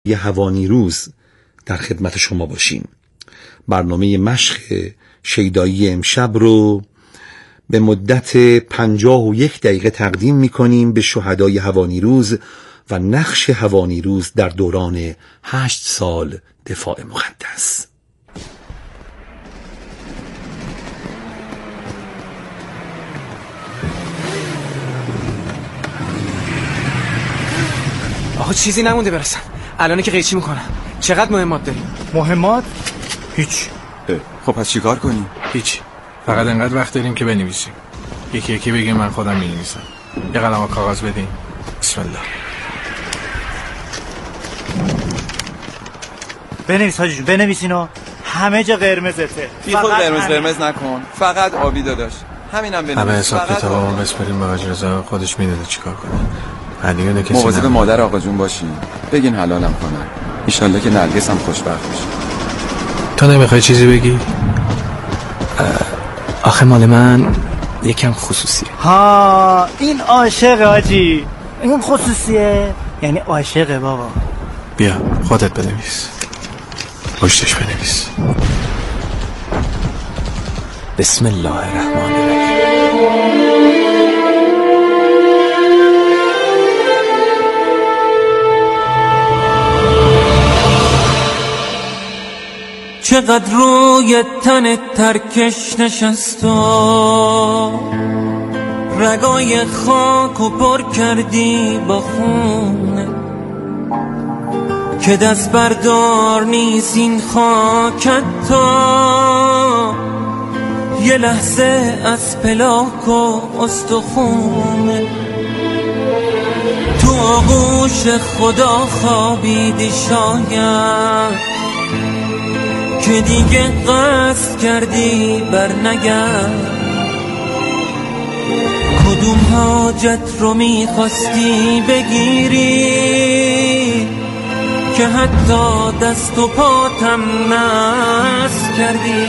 هوانیروز در خدمت شما باشیم. برنامه مشق شیدایی امشب رو به مدت 51 دقیقه تقدیم می‌کنیم به شهدای هوانیروز و نقش هوانیروز در دوران 8 سال دفاع مقدس. آقا چیزی نمونده برسم. الان که قیچی میکنم. چقدر مهمات داریم؟ مهمات؟ هیچ. خب پس چیکار کنیم؟ هیچ. فقط انقدر وقت داریم که بنویسیم. یکی یکی بگیم من خودم می‌نویسم. یه قلم و کاغذ بدین. بسم الله. بنویس حاجی جون، بنویس اینو. همه جا قرمزته. بی خود قرمز نکن. فقط آبی داداش. همینم بنویس. همه حساب کتابو بسپریم به حاج رضا، خودش میدونه چیکار کنه. علیونه کسی مواظب مادر آقا جون باشین. بگین حلالم کنن. ان شاءالله که نرگس هم خوشبخت بشه. تو نمیخوای چیزی بگی؟ آخه مال من یکم خصوصیه. ها این عاشق حاجی. این خصوصیه یعنی عاشقه بابا. بیا خودت بنویس. پشتش بنویس. بسم الله الرحمن الرحیم. چقدر روی تن ترکش نشست و رگای خاک و پر کردی با خونه که دست بردار نیست این خاکت تا یه لحظه از پلاک و استخونه تو آغوش خدا خوابیدی شاید که دیگه قصد کردی بر نگرد کدوم حاجت رو میخواستی بگیری که حتی دست و پاتم نصب کردی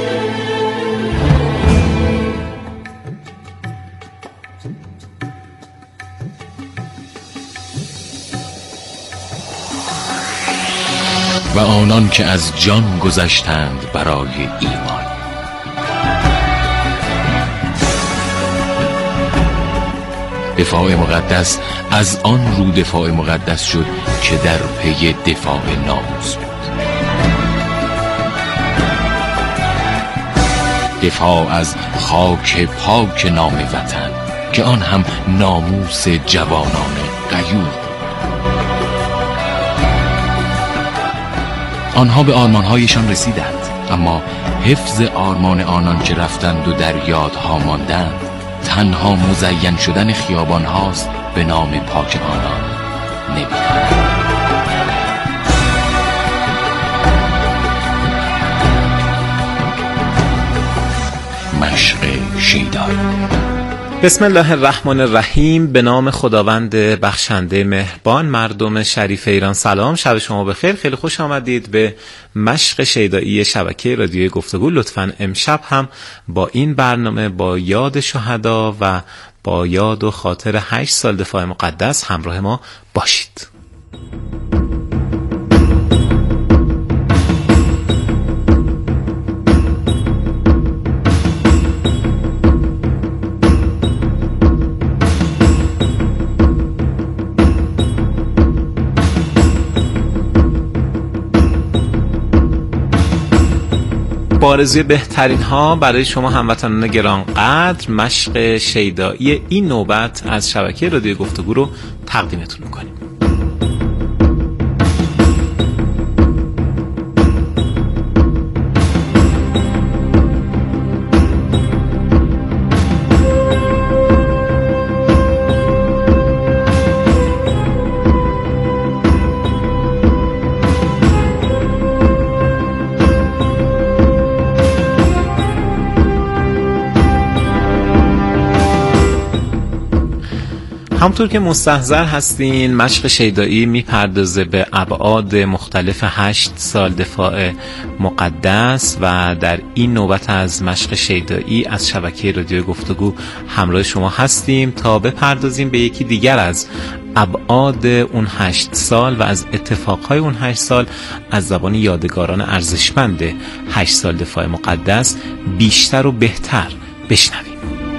و آنان که از جان گذشتند برای ایمان. دفاع مقدس از آن رو دفاع مقدس شد که در پی دفاع ناموس بود. دفاع از خاک پاک نام وطن که آن هم ناموس جوانان غیور. آنها به آرمانهایشان رسیدند، اما حفظ آرمان آنان که رفتند و در یادها ماندند تنها مزین شدن خیابان هاست به نام پاک آنان نمی‌دانند. مشق شیدایی. بسم الله الرحمن الرحیم. به نام خداوند بخشنده مهربان. مردم شریف ایران سلام، شب شما بخیر. خیلی خوش آمدید به مشق شیدایی شبکه رادیوی گفتگو. لطفاً امشب هم با این برنامه با یاد شهدا و با یاد و خاطر 8 سال دفاع مقدس همراه ما باشید. با آرزوی بهترین ها برای شما هموطنان گرانقدر، مشق شیدایی این نوبت از شبکه رادیوی گفتگو رو تقدیمتون می‌کنیم. همونطور که مستحضر هستین، مشق شیدایی میپردازه به ابعاد مختلف 8 سال دفاع مقدس و در این نوبت از مشق شیدایی از شبکه رادیو گفتگو همراه شما هستیم تا بپردازیم به یکی دیگر از ابعاد اون 8 سال و از اتفاقهای اون 8 سال از زبان یادگاران ارزشمند 8 سال دفاع مقدس بیشتر و بهتر بشنویم.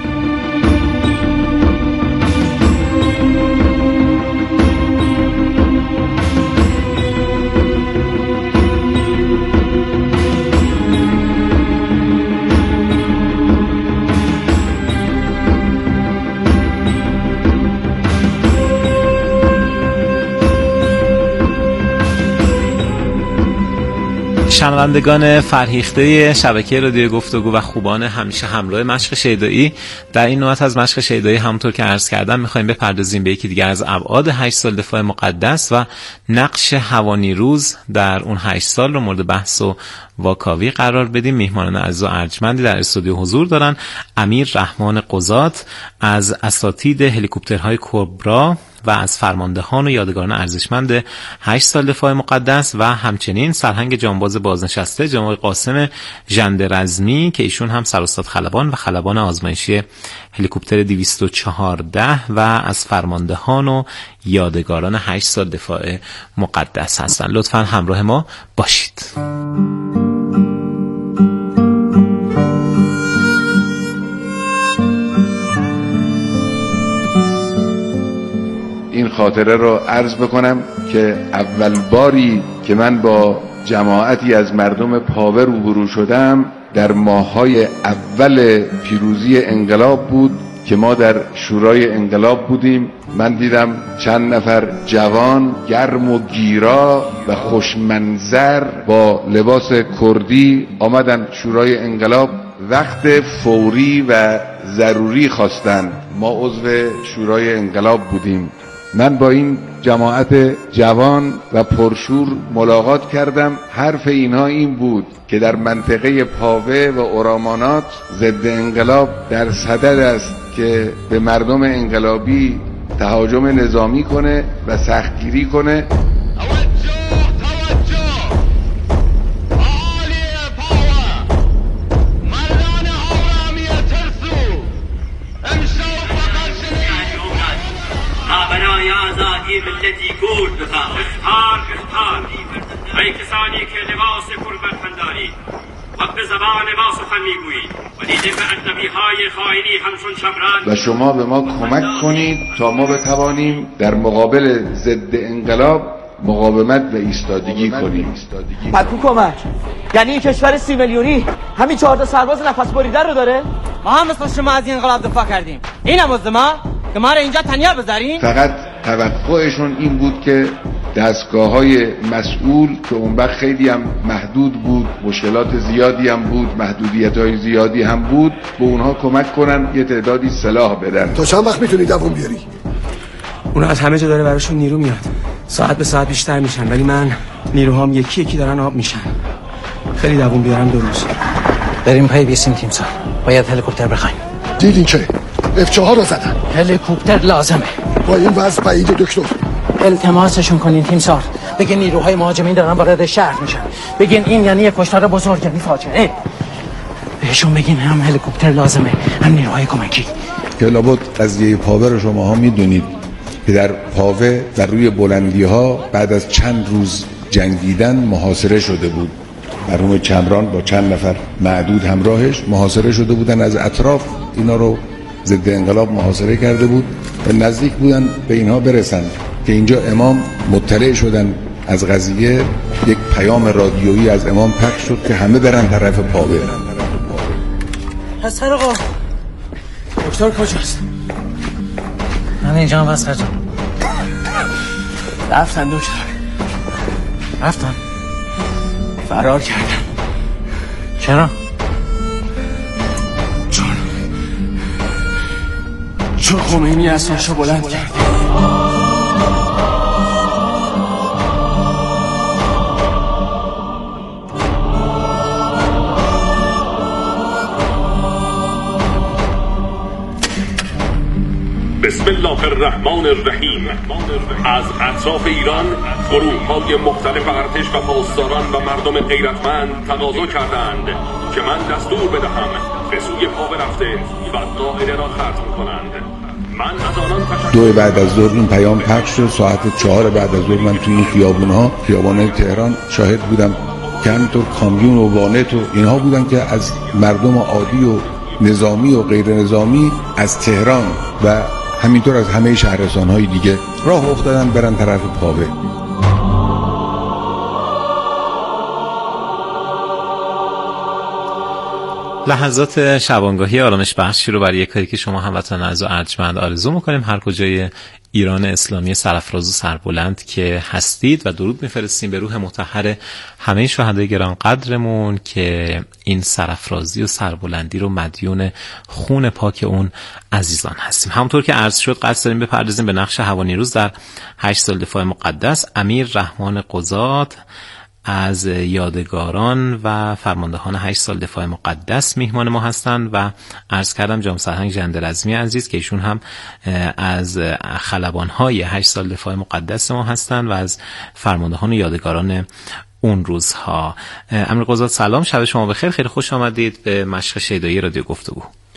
شنوندگان فرهیخته شبکه رادیو گفتگو و خوبان همیشه همراه مشق شیدایی، در این نوبت از مشق شیدایی همونطور که عرض کردم میخوایم بپردازیم به یکی دیگر از ابعاد 8 سال دفاع مقدس و نقش هوانیروز در اون 8 سال رو مورد بحث و واکاوی قرار بدیم. میهمانان عزیز و ارجمندی در استودیو حضور دارن: امیر رحمان قضات از اساتید هلیکوپترهای کبرا و از فرماندهان و یادگاران ارزشمند 8 سال دفاع مقدس و همچنین سرهنگ جانباز بازنشسته جناب قاسم ژندرزمی که ایشون هم سراستاد خلبان و خلبان آزمایشی هلیکوپتر 214 و از فرماندهان و یادگاران 8 سال دفاع مقدس هستند. لطفاً همراه ما باشید. این خاطره رو عرض بکنم که اول باری که من با جماعتی از مردم پاوه روبرو شدم در ماه‌های اول پیروزی انقلاب بود که ما در شورای انقلاب بودیم. من دیدم چند نفر جوان گرم و گیرا و خوشمنظر با لباس کردی آمدن شورای انقلاب، وقت فوری و ضروری خواستن. ما عضو شورای انقلاب بودیم. من با این جماعت جوان و پرشور ملاقات کردم. حرف اینها این بود که در منطقه پاوه و اورامانات ضد انقلاب در صدد است که به مردم انقلابی تهاجم نظامی کنه و سختگیری کنه. ملتی کرد بخواه اختار ای کسانی که لباس پربرخندانی حق زبان ما سخن میگویید و دیده به اجنبی‌های خائنی همچون شمران، و شما به ما کمک کنید تا ما بتوانیم در مقابل ضد انقلاب مقاومت و ایستادگی کنیم. پتو کمک یعنی این کشور 30 میلیونی همین 14 سرباز نفس بریده رو داره؟ ما هم مثل شما از این انقلاب دفاع کردیم. این هم از ما که ما رو اینجا تنیا بذارین. فقط توقعشون این بود که دستگاه‌های مسئول که اون وقت خیلی هم محدود بود، مشکلات زیادی هم بود، محدودیت‌های زیادی هم بود، به اونها کمک کنن یه تعدادی سلاح بدن. تا چند وقت میتونی دوام بیاری؟ اونا از همه جا داره براشون نیرو میاد، ساعت به ساعت بیشتر میشن، ولی من نیروهام یکی یکی دارن آب میشن. خیلی دوام بیارم 2 روز. بریم پای بیسیم تیمسار، باید هلیکوپتر بخوایم. دیدین که F4 رو زدن. هلیکوپتر لازمه. با این وضع بعید دکتر. التماسشون کنین تیمسار، بگین نیروهای مهاجمین دارن وارد شهر میشن، بگین این یعنی یک کشتار بزرگ، یعنی فاجعه. بهشون بگین هم هلیکوپتر لازمه هم نیروهای کمکی. که لابد قضیه پاوه رو شماها میدونید که در پاوه در روی بلندی ها بعد از چند روز جنگیدن محاصره شده بود. مرحوم چمران با چند نفر معدود همراهش محاصره شده بودن، از اطراف اینا رو ضد انقلاب محاصره کرده بود و نزدیک بودن به اینها برسند که اینجا امام مطلع شدن از قضیه. یک پیام رادیویی از امام پخش شد که همه برن طرف پاوه. حسن آقا، دکتر کجاست؟ من اینجا هم واسه جان. رفتن دکتر، رفتن، فرار کردن. چرا؟ چون خمینی اسمشو بلند کرد. بسم الله الرحمن الرحیم. از اطراف ایران گروه‌های مختلف ارتش و پاسداران و مردم غیرتمند تقاضا کردند که من دستور بدهم به سوی پاوه رفته و قاعده را ختم کنند. 2 بعد از ظهر این پیام پخش شد. ساعت 4 بعد از ظهر من توی این خیابان‌های تهران شاهد بودم که همینطور کامیون و وانت و اینها بودن که از مردم عادی و نظامی و غیر نظامی از تهران و همینطور از همه شهرستان‌های دیگه راه افتادن برن طرف پاوه. لحظات شبانگاهی آرامش بخشی رو برای یک کاری که شما هموطنان عزیز و ارجمند آرزو می‌کنیم هر کجای ایران اسلامی سرافراز و سربلند که هستید و درود می‌فرستیم به روح مطهر همه شهدای گران قدرمون که این سرافرازی و سربلندی رو مدیون خون پاک اون عزیزان هستیم. همونطور که عرض شد قصد داریم بپردازیم به نقش هوانیروز در 8 سال دفاع مقدس. امیر رحمان قضات از یادگاران و فرماندهان 8 سال دفاع مقدس میهمان ما هستند و عرض کردم جام سرهنگ ژندرزمی عزیز که ایشون هم از خلبان‌های 8 سال دفاع مقدس ما هستند و از فرماندهان و یادگاران اون روزها. امیر قضات سلام، شب شما بخیر، خیلی خوش آمدید به مشق شیدایی رادیو گفتگو.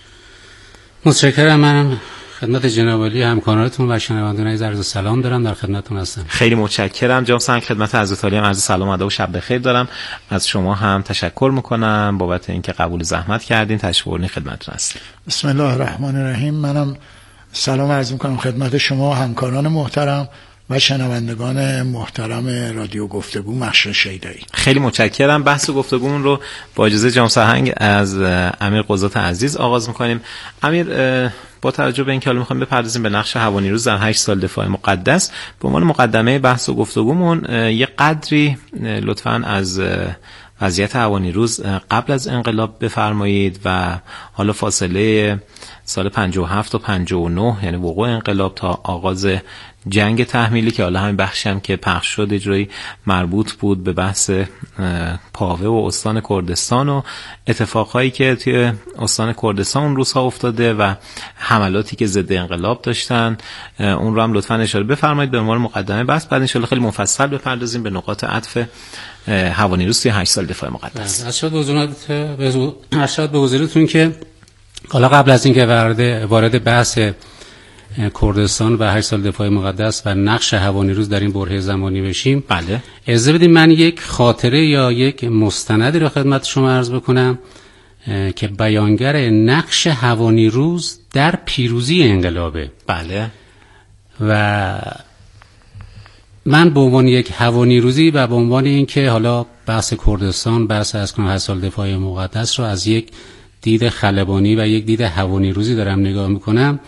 متشکرم. منم خدمت جناب عالی همکارانتون و شنوندگان عزیز سلام دارم، در خدمتتون هستم. خیلی متشکرم جناب سرهنگ. خدمت حضرت عالی هم عرض سلام و ادب و شب بخیر دارم. از شما هم تشکر میکنم بابت اینکه قبول زحمت کردین، تشریف آوردین خدمتتون هستم. بسم الله الرحمن الرحیم. منم سلام عرض میکنم خدمت شما همکاران محترم و شنوندگان محترم رادیو گفتگو مشق شیدایی. خیلی متشکرم. بحث گفتگومون رو با اجازه جناب سرهنگ از امیر قضات عزیز آغاز میکنیم. امیر، با توجه به اینکه حالا می‌خوایم بپردازیم به نقش هوانیروز در 8 سال دفاع مقدس، به عنوان مقدمه بحث و گفتگومون یه قدری لطفاً از وضعیت هوانیروز قبل از انقلاب بفرمایید و حالا فاصله سال 57 تا 59 یعنی وقوع انقلاب تا آغاز جنگ تحمیلی که حالا همین بخشی هم که پخش شد اجرایی مربوط بود به بحث پاوه و استان کردستان و اتفاقهایی که توی استان کردستان اون روزها افتاده و حملاتی که ضد انقلاب داشتن، اون رو هم لطفاً اشاره بفرمایید به عنوان مقدمه بحث. بعد ان شاءالله خیلی مفصل بپردازیم به نقاط عطف هوانیروز توی 8 سال دفاع مقدس. ارشاد به حضورتون که حالا قبل از اینکه وارد بحث کردستان و 8 سال دفاع مقدس و نقش هوانیروز در این برهه زمانی بشیم، بله، اجازه بدید من یک خاطره یا یک مستندی رو خدمت شما عرض بکنم که بیانگر نقش هوانیروز در پیروزی انقلابه. بله. و من به عنوان یک هوانیروزی و به عنوان اینکه حالا بحث کردستان، بحث از 8 سال دفاع مقدس رو از یک دید خلبانی و یک دید هوانیروزی دارم نگاه میکنم.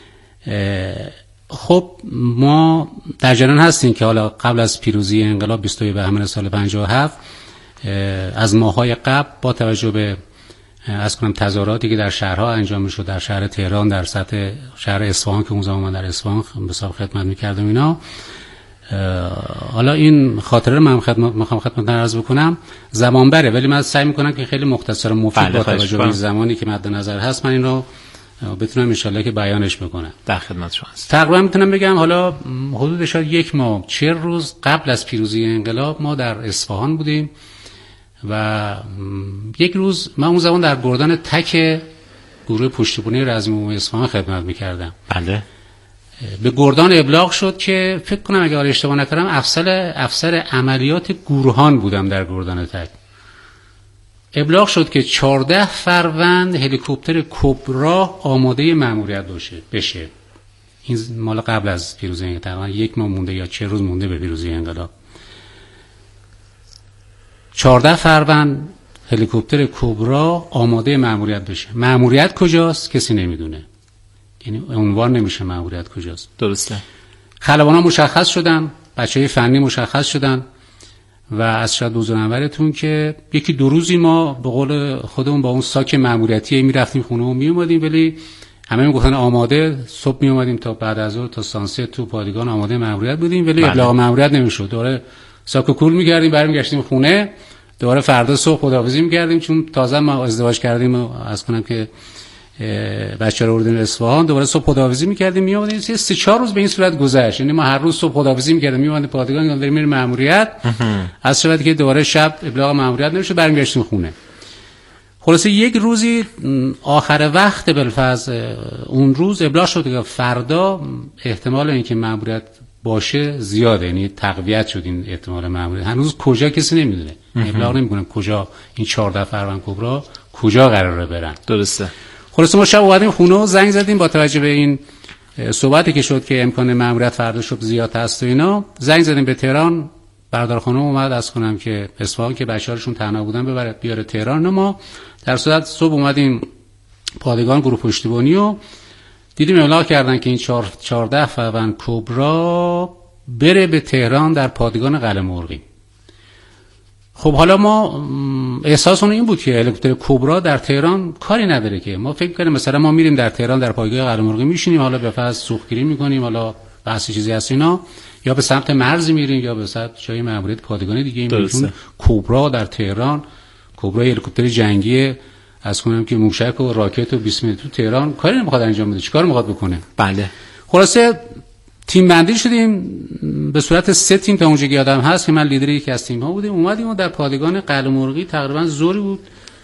خب ما در جریان هستیم که حالا قبل از پیروزی انقلاب 22 بهمن سال 57 از ماه‌های قبل با توجه به تظاهراتی که در شهرها انجام می‌شد، در شهر تهران، در سطح شهر اصفهان که اون زمان من در اصفهان به حساب خدمت می‌کردم اینا، حالا این خاطره رو من می‌خوام خدمتتون عرض بکنم. زمان بره ولی من سعی می‌کنم که خیلی مختصر و مفید با توجه به زمانی که مد نظر هست من این رو بتونم ان شاءالله که بیانش بکنم. در خدمت شما هستم. تقریبا میتونم بگم حالا حدود شاید 1 ماه 40 روز قبل از پیروزی انقلاب ما در اصفهان بودیم و یک روز من اون زمان در گردان تک گروه پشتیبانی رزمی عمومی اصفهان خدمت میکردم. بله. به گردان ابلاغ شد که فکر کنم اگه اشتباه نکنم افسر عملیات گورهان بودم در گردان تک. ابلاغ شد که 14 فروند هلیکوپتر کبرا آماده مأموریت بشه. این مال قبل از پیروزی انقلاب، تقریبا 1 ماه مونده یا 40 روز مونده به پیروزی انقلاب. 14 فروند هلیکوپتر کبرا آماده مأموریت بشه. مأموریت کجاست کسی نمیدونه، یعنی عنوان نمیشه مأموریت کجاست. درسته. خلبانا مشخص شدن، بچهای فنی مشخص شدن و از شاید بزرگوارتون که 1-2 روزی ما به قول خودمون با اون ساک مأموریتی میرفتیم خونه و میومدیم، ولی همه میگفتن آماده. صبح میومدیم تا بعد از ظهر تا سانست تو پادگان آماده مأموریت بودیم، ولی ابلاغ مأموریت نمیشد. دوباره ساک و کول می‌کردیم، برمیگشتیم خونه، دوباره فردا صبح خداحافظی می‌کردیم چون تازه ما ازدواج کردیم و از کنم که بچه‌ها رو آوردیم اصفهان. دوباره صبح خداحافظی می‌کردیم میومدیم. 3-4 روز به این صورت گذشت، یعنی ما هر روز صبح خداحافظی می‌کردیم میومدیم پادگان، داریم میریم مأموریت، از شبی که دوباره شب ابلاغ مأموریت نمیشه، برمیگشتیم خونه. خلاصه یک روزی آخر وقت بالفرض اون روز ابلاغ شد که فردا احتمال اینکه مأموریت باشه زیاده، یعنی تقویت شد این احتمال مأموریت. هنوز کجا کسی نمیدونه، ابلاغ نمیکنن کجا این 14 فروند کبرا کجا قراره برن. درسته. خلاصه ما شب اومدیم خونه و زنگ زدیم با توجه به این صحبتی که شد که امکان مأموریت فردا شب زیاد هست و اینا، زنگ زدیم به تهران. برادر خانم اومد از کنم که اصفهان که بچه‌هاشون تنها بودن ببره بیاره تهران. ما در صورت صبح اومدیم پادگان گروه پشتیبانی و دیدیم ابلاغ کردن که این 14 فروند کبرا بره به تهران در پادگان قلعه مرغی. خب حالا ما احساسمون این بود که هلیکوپتر کبرا در تهران کاری نداره، که ما فکر کنیم مثلا ما میریم در تهران در پایگاه قلعه مرغی میشینیم، حالا به فرض سوختگیری میکنیم، حالا بحث چیزی هست اینا، یا به سمت مرز میریم یا به سمت جای مأموریت پادگانی دیگه میریم. کبرا در تهران، کبرا هلیکوپتر جنگی از کنم که موشک و راکت و 20 متر تو تهران کاری نمیخواد انجام بده، چیکار میخواد بکنه؟ بله. خلاصه تیم بندی شدیم به صورت 3 تیم تا اونجا که یادم هست که من لیدر یکی از تیم ها بودیم. اومدیم و در پادگان قلعه مرغی تقریبا ظهر بود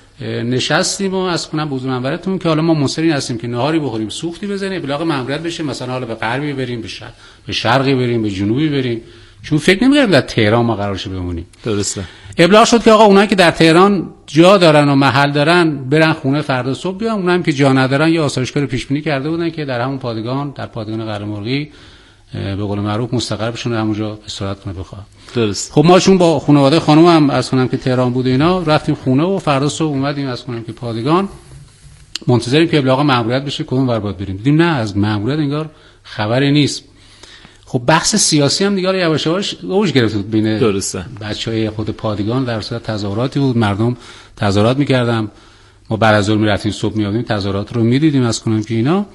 نشستیم و از کنم بوزو منورتون که حالا ما مصرین هستیم که نهاری بخوریم، سوختی بزنیم، ابلاغ مأموریت بشه، مثلا حالا به غربی بریم، به شرقی بریم، به جنوبی بریم، چون فکر نمی‌کردیم در تهران ما قرار شه بمونیم. درسته. ابلاغ شد که آقا اونایی که در تهران جا دارن و محل دارن برن خونه فردا صبح بیان، اونایی که جا ندارن یا آسایشگاه رو پیش بینی کرده بودن که در همون پادگان در پادگان قلعه مرغی به قول معروف مستقر بشن همونجا استراحت کنه بخواد. درست. خب ما چون با خانواده خانم هم از کنم که تهران بود اینا رفتیم خونه و فردا صبح اومدیم از کنم که پادگان منتظریم که ابلاغ مأموریت بشه کدوم ور باید بریم. دیدیم نه از مأموریت انگار خبری نیست. خب بحث سیاسی هم دیگه یواش یواش اوج گرفت بود بین بچهای خود پادگان، در صورت تظاهراتی بود، مردم تظاهرات می‌کردن، ما بعد از ظهر می‌رفتیم صبح می‌آمدیم تظاهرات رو می‌دیدیم از کنم که اینا.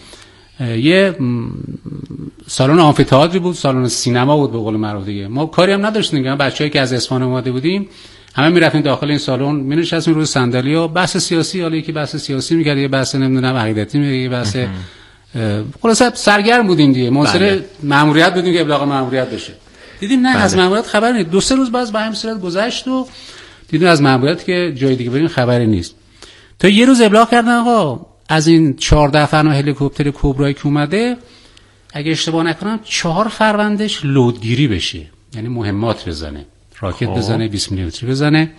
یه سالن آمفی‌تئاتری بود، سالن سینما بود به قول معروف دیگه. ما کاری هم نداشتیم که بچه‌ای که از اصفهان اومده بودیم همه می‌رفتیم داخل این سالن می‌نشستیم روی صندلی و بحث سیاسی، حالا یکی بحث سیاسی می‌کرد، یه بحث نمیدونم عقیدتی می‌کرد، یه بحث خلاصه سرگرم بودیم دیگه، منتظر مأموریت بودیم که ابلاغ مأموریت بشه. دیدیم نه از مأموریت خبری نیست. 2-3 روز بعد به همین صورت گذشت و دیدیم از مأموریت که جای دیگه بریم خبری نیست. تا یه روز ابلاغ کردن آقا از این 14 فروند هلیکوپتر کبرایی که اومده اگه اشتباه نکنم 4 فروندش لودگیری بشه، یعنی مهمات بزنه، راکت بزنه، 20 میلیمتری بزنه.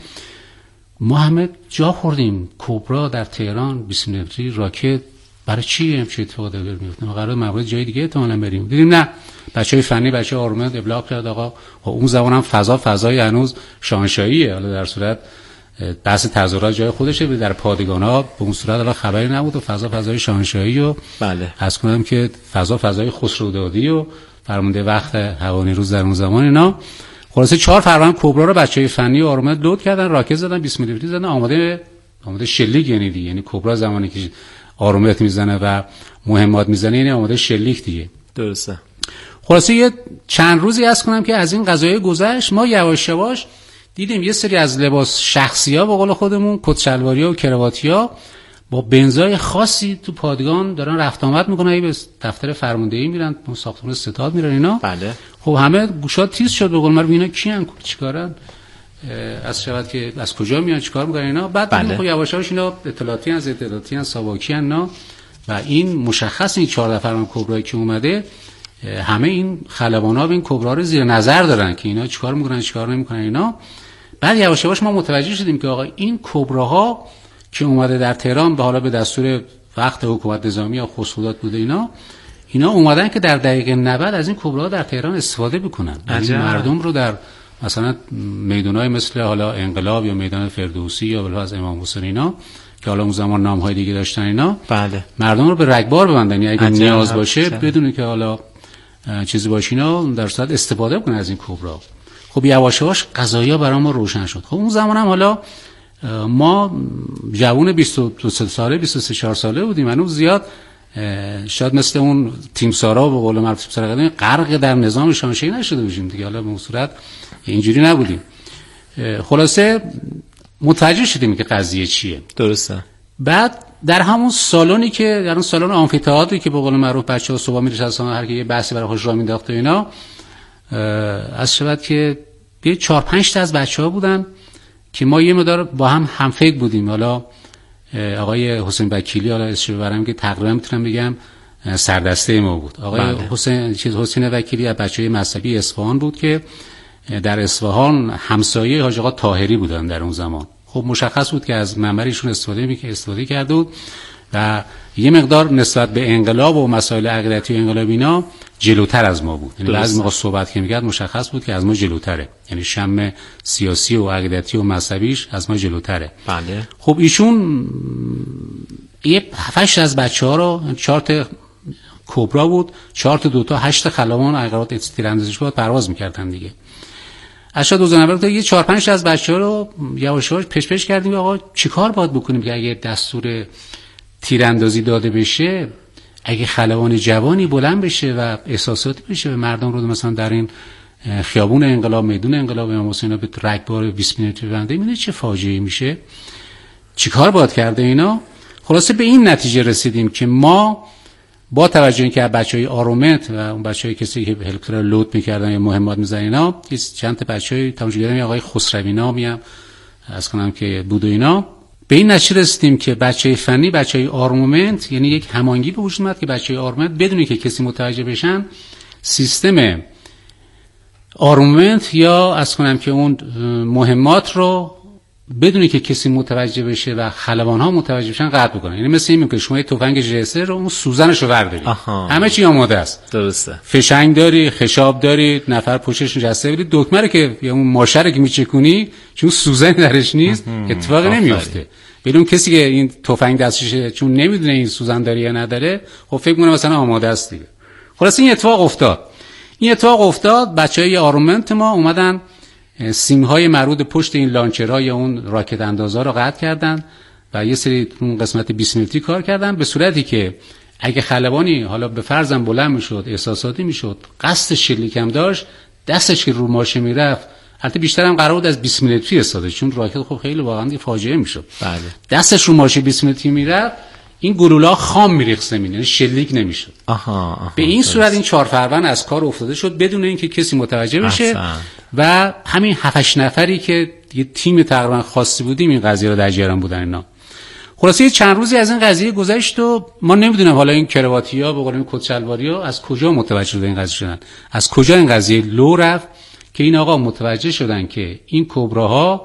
ما همه جا خوردیم، کبرا در تهران 20 میلیمتری راکت برای چی همچین اتفاقی داره میفته؟ ما قرار مأموریت جای دیگه احتمالاً بریم. دیدیم نه، بچهای فنی بچه آرمند ابلاغ کرد آقا اون زمان هم فضای هنوز شاهنشاهیه، حالا در صورت بحث تظاهرات جای خودشه، در پادگان‌ها به اون صورت حالا خبری نبود و فضای شاهنشاهی و بله از کنم که فضای خسرودادی و فرمانده وقت هوانی روز در اون زمان اینا. خلاصه 4 فروند کبرا رو بچهای فنی آرمند لود کردن، راکت زدن، 20 میلیمتری زدن، آماده شلیک یعنی دیگه، یعنی کبرا زمانی که آرومیت میزنه و مهمات میزنه یعنی آماده شلیک دیگه. درسته. خلاصه یه چند روزی از کنم که از این قضایای گذشت، ما یواش یواش دیدیم یه سری از لباس شخصی‌ها به قول خودمون کت شلواری‌ها و کراواتی‌ها با بنزای خاصی تو پادگان دارن رفت آمد میکنن، به دفتر فرماندهی میرن، به ساختمان ستاد میرن اینا. بله. خب همه گوشات تیز شد به قول من، اینا کیان چیکارن؟ از شود که از کجا میان چیکار میکنن اینا. بعد خب یواش یواش اینا اطلاعاتی ان ساواکی ان و این مشخص این 14 فروند کبرایی که اومده همه این خلبانا به این کبرا رو زیر نظر دارن که اینا چیکار میکنن چیکار نمیکنن اینا. بعد یواش یواش ما متوجه شدیم که آقا این کبراها که اومده در تهران به حالا به دستور وقت حکومت نظامی یا خسرودات بوده اینا اومدن که در دقیقه 90 از این کبراها در تهران استفاده بکنن، یعنی مردم رو در مثلا میدانای مثل حالا انقلاب یا میدان فردوسی یا بلواز امام حسین اینا که حالا اون زمان نام‌های دیگه داشتن اینا، بله مردم رو به رگبار ببندن، یعنی اگه نیاز باشه بدون که حالا چیزی باشه اینا در صورت استفاده کنن از این کبرا. خب یواش یواش قضایا برای ما روشن شد. خب اون زمان هم حالا ما جوون 22 ساله 23 ساله بودیم، هنوز زیاد شاید مثل اون تیمسارا به قول معروف تیمسارا غرق در نظام شاهنشاهی نشده باشیم دیگه، حالا به اون صورت اینجوری نبودیم. خلاصه متوجه شدیم که قضیه چیه. درسته. بعد در همون سالونی که در اون سالن آمفی‌تئاتری که به قول معروف بچه‌ها صبح می‌نشستن هر کی یه بحثی برای خودش راه مینداخت و اینا، از شبت که یه 4-5 تا از بچه‌ها بودن که ما یه مقدار با هم فکر بودیم، حالا آقای حسین وکیلی، حالا اسمش ببرم که تقریبا میتونم بگم سردسته ما بود. آقای حسین وکیلی از بچه‌های مذهبی اصفهان بود که در اصفهان همسایه حاج آقا طاهری بودن در اون زمان. خب مشخص بود که از منبرشون استفاده کرده بود و یه مقدار نسبت به انقلاب و مسائل عقیدتی و انقلاب اینا جلوتر از ما بود. یعنی بعضی موقع صحبت که می‌کرد مشخص بود که از ما جلوتره، یعنی شم سیاسی و عقیدتی و مذهبیش از ما جلوتره. بله. خب ایشون یه 7 از بچه‌ها رو 4 کبرا بود، 4 تا 2 تا 8 خلبان عقارات تیراندازی بود پرواز می‌کردن دیگه. اشاد روزنامه تا یه 4-5 از بچه‌ها رو یواش یواش پیش کردیم آقا چیکار باید بکنیم که اگه دستور تیراندازی داده بشه، اگه خلبان جوانی بلند بشه و احساساتی بشه به مردم رو مثلا در این خیابون انقلاب، میدون انقلاب امام حسین به رگبار 20 متری بنده، می‌بینید چه فاجعه‌ای میشه، چیکار باید کرده اینا. خلاصه به این نتیجه رسیدیم که ما با توجه اینکه بچهای آرومت و اون بچهای کسی که هلیکوپتر لود می‌کردن یا مهمات می‌زدن اینا، چند تا بچهای تماشاگران آقای خسروی نامی هم از کنم که بود و اینا، به این نتیجه رسیدیم که بچهای فنی، بچهای آرمومنت، یعنی یک هماهنگی به وجود اومد که بچهای آرمومنت بدون که کسی متوجه بشن سیستم آرمومنت یا از کنم که اون مهمات رو بدون که کسی متوجه بشه و خلبان‌ها متوجه بشن قطع بکنن. یعنی مثل این که شما یه تفنگ جسر رو اون سوزنشو ورداری، همه چی آماده است، درسته، فشنگ داری، خشاب داری، نفر پشتش نشسته بودی، دکمه رو که یا اون ماشه رو که میچکونی چون سوزن درش نیست اتفاقی نمیفته. بدون کسی که این تفنگ دستشه چون نمیدونه این سوزن داره یا نداره، خب فکر می‌کنه مثلا آماده است دیگه. خلاص این اتفاق افتاد. بچهای آرومنت ما اومدن سیم‌های مربوط پشت این لانچرها یا اون راکت اندازا رو قطع کردن و یه سری اون قسمت 20 متری کار کردن به صورتی که اگه خلبانی حالا به فرضم بلند میشد، احساساتی میشد، قصد شلیکم داشت، دستش که رو ماشه میرفت، البته بیشتر هم قرار بود از 20 متری استفاده چون راکت خب خیلی واقعا فاجعه میشد. بله. دستش رو ماشه 20 متری میرفت، این گلوله خام میریخت زمین، یعنی شلیک نمیشد. به این صورت این 4 فروند از کار افتاده شد بدون اینکه کسی متوجه بشه و همین 7-8 نفری که یه تیم تقریبا خاصی بودیم این قضیه رو در جریان بودن اینا. خلاصه چند روزی از این قضیه گذشت و ما نمیدونم حالا این کرواتیا به قول این کچلواریا از کجا متوجه شدن این قضیه شدن، از کجا این قضیه لو رفت که این آقا متوجه شدن که این کبراها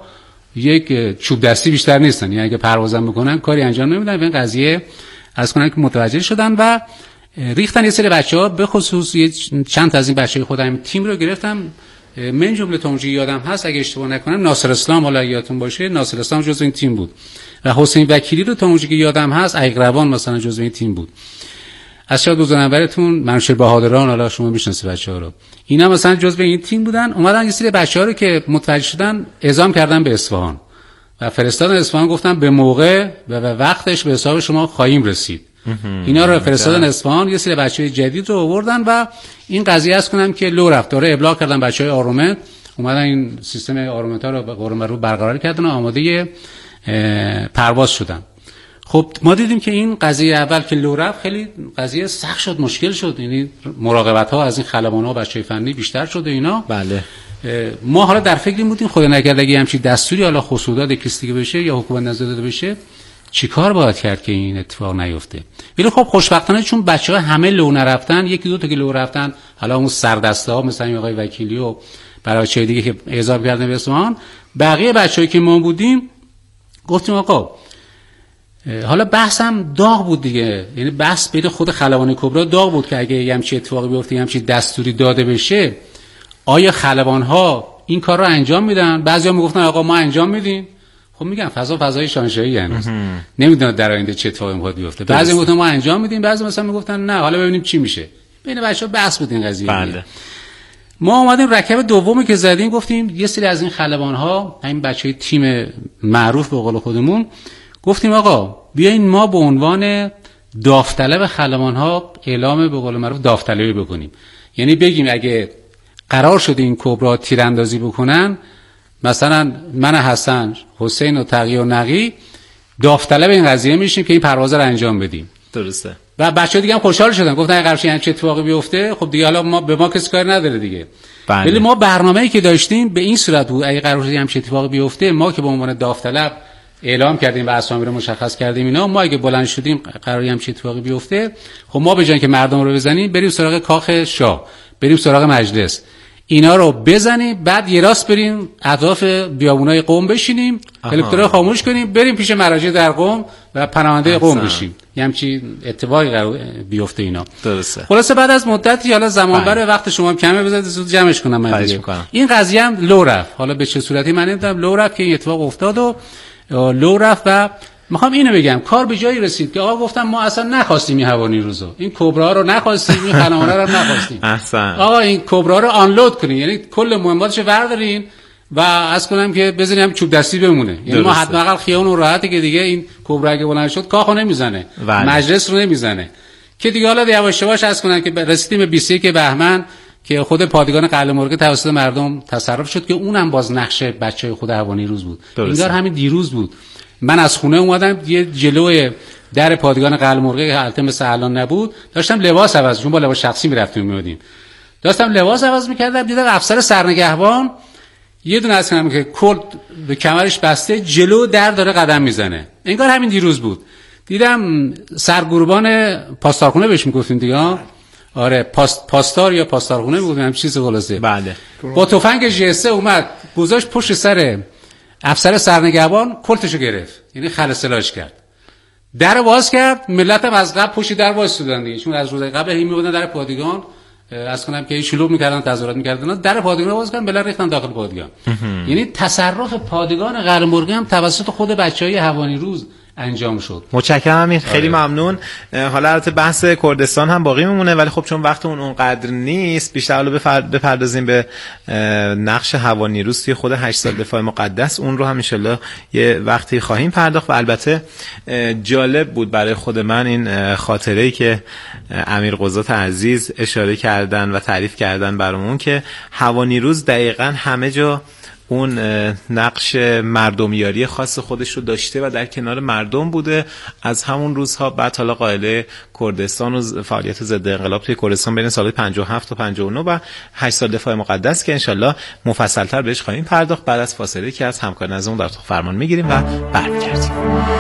یک چوب دستی بیشتر نیستن، یعنی اگه پروازم بکنن کاری انجام نمیدن. این قضیه از کنن که متوجه شدن و ریختن یه سری بچه‌ها، به خصوص چند تا از این بچه‌های خودم تیم رو گرفتم، من جمله تا اونجا یادم هست اگه اشتباه نکنم ناصر اسلام، حالا یادتون باشه ناصر اسلام جزو این تیم بود و حسین وکیلی رو تا اونجا که یادم هست ایقروان مثلا جزو این تیم بود. از شاید روزنامه‌تون منوچهر بهادران، حالا شما میشناسید بچه‌ها رو، اینا مثلا جزو این تیم بودن. اومدن یه سری بچه‌ها رو که متوجه شدن اعزام کردن به اصفهان و فرستادن اصفهان، گفتن به موقع و وقتش به حساب شما خواهیم رسید. اینا رو فرستادن اصفهان، یه سری بچه‌های جدید رو آوردن و این قضیه است کنم که لو رفت، داره ابلاغ کردن بچه‌های آرومنت، اومدن این سیستم آرومنت‌ها رو به قرم رو برقرار کردن و آماده پرواز شدن. خب ما دیدیم که این قضیه اول که لو رفت خیلی قضیه سخت شد، مشکل شد، یعنی مراقبت‌ها از این خلبان‌ها و بچه‌های فنی بیشتر شد و اینا. بله. ما حالا در فکر بودیم خدا نکرده اگه همچین دستوری حالا خصوصات کسی بشه یا حکومت نظر داده بشه چیکار باید کرد که این اتفاق نیفته. ولی خب خوشبختانه چون بچه‌ها همه لو نرفتن، یکی دو تا که لو رفتن، حالا اون سردسته‌ها مثلا آقای وکیلی و بچه‌های دیگه که اعزام کردن به اصفهان، بقیه بچه‌ای که ما بودیم گفتیم آقا حالا بحثم داغ بود دیگه، یعنی بحث بین خود خلبان کبرا داغ بود که اگه همچین اتفاقی بیفته، همچین دستوری داده بشه، آیا خلبان‌ها این کار رو انجام میدن؟ بعضیا میگفتن آقا ما انجام میدیم. خب میگم فضای شاهنشاهی هنوز نمیدونن در آینده چه اتفاقی میخواد بیفته. بعضی میگفتن ما انجام میدیم، بعضی مثلا میگفتن نه حالا ببینیم چی میشه. بین بچه‌ها بحث بود این قضیه. بله. ما اومدیم رکب دومی که زدیم گفتیم یه سری از این خلبان‌ها، همین بچهای تیم معروف به قول خودمون، گفتیم آقا بیاین ما به عنوان داوطلب خلبان‌ها اعلام به قول معروف داوطلبی بکنیم. یعنی بگیم اگه قرار شده این کبرا تیراندازی بکنن، مثلا من حسن، حسین و تقی و نقی داوطلب این قضیه میشیم که این پرواز رو انجام بدیم. درسته. و بچه‌ها دیگه هم خوشحال شدن، گفتن اگه قرار چه اتفاقی بیفته خب دیگه حالا ما به ما کسی کاری نداره دیگه. ولی بله. ما برنامه‌ای که داشتیم به این صورت بود اگه قرار شده همچین اتفاقی بیفته، ما که به عنوان داوطلب اعلام کردیم و اسامی رو مشخص کردیم اینا، ما اگه بلند شدیم قراری هم چه اتفاقی بیفته، خب ما به جای که مردم رو بزنیم بریم سراغ کاخ شاه، بریم سراغ مجلس، اینا رو بزنیم، بعد یه راست بریم اطراف بیابونای قم بشینیم، هلیکوپترها خاموش کنیم، بریم پیش مراجع در قم و پناهنده قم بشیم. یه همچین اتفاقی قرار بیفته اینا. درسته. خلاصه بعد از مدتی، حالا زمان بره، وقت شما کمه، بذارید زود جمعش کنم من دیگه. این قضیه هم لو رفت. حالا به چه صورتی من نمیدونم، لو رفت که این اتفاق افتاد و لو رفت. و میخوام اینو بگم، کار به جایی رسید که آقا گفتم ما اصلا نخواستیم این هوانی روزو، این کبرا رو نخواستیم، این خلمانه رو نخواستیم. آقا این کبرا رو آنلود کنین، یعنی کل مهماتشو بردارین و از کنم که بزنیم چوب دستی بمونه. یعنی ما حداقل خیالمون راحته که دیگه این کبرا اگه بلند شد کاخو نمیزنه، مجلس رو نمیزنه، که دیگه حالا یواش یواش از کنم که رسیدیم به 21 بهمن که خود پادگان قلعه مرغ توسط مردم تصرف شد، که اونم باز نقش بچهای خود هوانی روز بود. اینجا همین دیروز بود، من از خونه اومدم، یه جلوی در پادگان قلعه مرغ که البته مثل الان نبود، داشتم لباس عوض، چون با لباس شخصی میرفتیم میادیم، داشتم لباس عوض میکردم، دیدم افسر سرنگهبان یه دونه از کنم که کلد به کمرش بسته جلو در داره قدم میزنه، انگار همین دیروز بود. دیدم سرگروبان پاسدارخونه بهش میگفتیم دیگه، آره پاسدار یا پاسدارخونه میگفتیم، همین چیز خلاصه. بله. با تفنگ جسه اومد گذاشت پشت سر افسر سرنگهبان، کلتشو گرفت، یعنی خلسلاش کرد، در باز کرد. ملت هم از قبل پشت در وایسادن دیگه، چون از روز قبل هی میبودن در پادگان، از کنم که شلوغ میکردن، تظاهرات میکردن، در پادگان باز کردن، بلا ریختن داخل پادگان. یعنی تصرف پادگان قلعه مرغ هم توسط خود بچهای هوانی روز انجام شد. متشکرم امیر، خیلی ممنون. حالا البته بحث کردستان هم باقی میمونه، ولی خب چون وقتمون اونقدر نیست، بیشتر حالا بپردازیم به نقش هوانی روز توی خود 8 سال دفاع مقدس. اون رو هم ان شاءالله یه وقتی خواهیم پرداخت. و البته جالب بود برای خود من این خاطره‌ای که امیر قضات عزیز اشاره کردن و تعریف کردن برامون، که هوانی روز دقیقاً همه جا اون نقش مردمیاری خاص خودش رو داشته و در کنار مردم بوده از همون روزها. بعد حالا قائله کردستان و فعالیت ضد انقلاب توی کردستان بین سال 57 تا 59 و 8 سال دفاع مقدس، که انشالله مفصل‌تر بهش خواهیم پرداخت بعد از فاصله که از همکار نظرمون در فرمان میگیریم و برمیگردیم.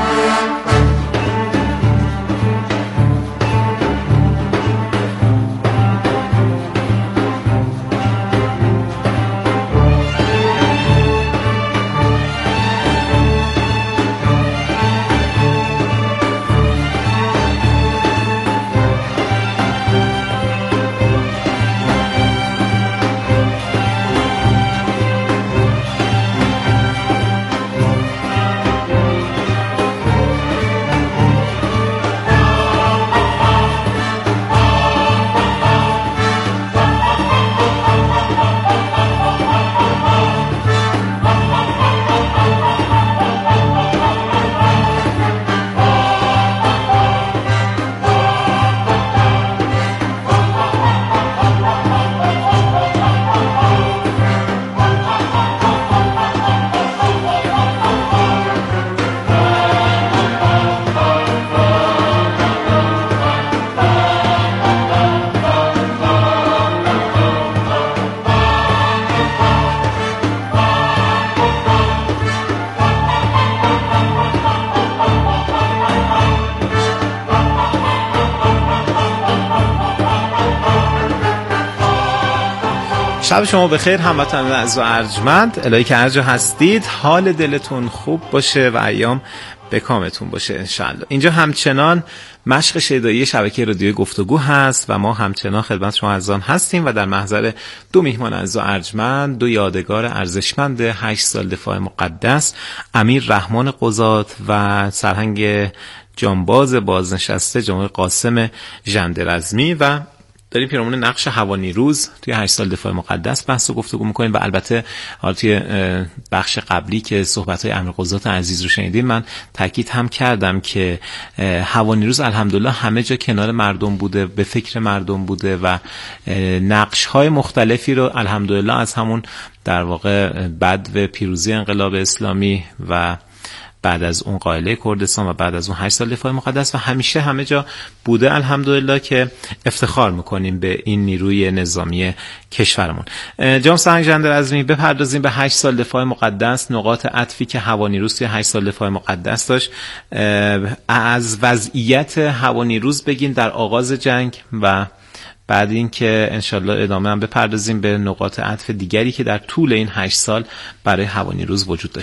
شب شما بخیر هموطنان عزیز و ارجمند، الهی که هر جا هستید حال دلتون خوب باشه و ایام به کامتون باشه انشالله. اینجا همچنان مشق شیدایی شبکه رادیو گفتگو هست و ما همچنان خدمت شما عزیزان هستیم و در محضر دو میهمان عزیز و ارجمند، دو یادگار ارزشمند 8 سال دفاع مقدس، امیر رحمان قضات و سرهنگ جانباز بازنشسته جناب قاسم ژندرزمی، و داریم پیرامون نقش هوانی روز توی 8 سال دفاع مقدس بحث و گفتگو می‌کنیم. و البته حالا توی بخش قبلی که صحبت‌های امیر قضات عزیز رو شنیدیم، من تاکید هم کردم که هوانی روز الحمدلله همه جا کنار مردم بوده، به فکر مردم بوده و نقش‌های مختلفی رو الحمدلله از همون در واقع بعد و پیروزی انقلاب اسلامی و بعد از اون قائله کردستان و بعد از اون 8 سال دفاع مقدس و همیشه همه جا بوده. الحمدلله که افتخار میکنیم به این نیروی نظامی کشورمون. جناب سرهنگ ژندرعظمی، بپردازیم به 8 سال دفاع مقدس، نقاط عطفی که هوانیروز توی 8 سال دفاع مقدس داشت. از وضعیت هوانیروز بگین در آغاز جنگ و بعد این که انشالله ادامه هم بپردازیم به نقاط عطف دیگری که در طول این 8 سال برای هوانیروز وجود داشت.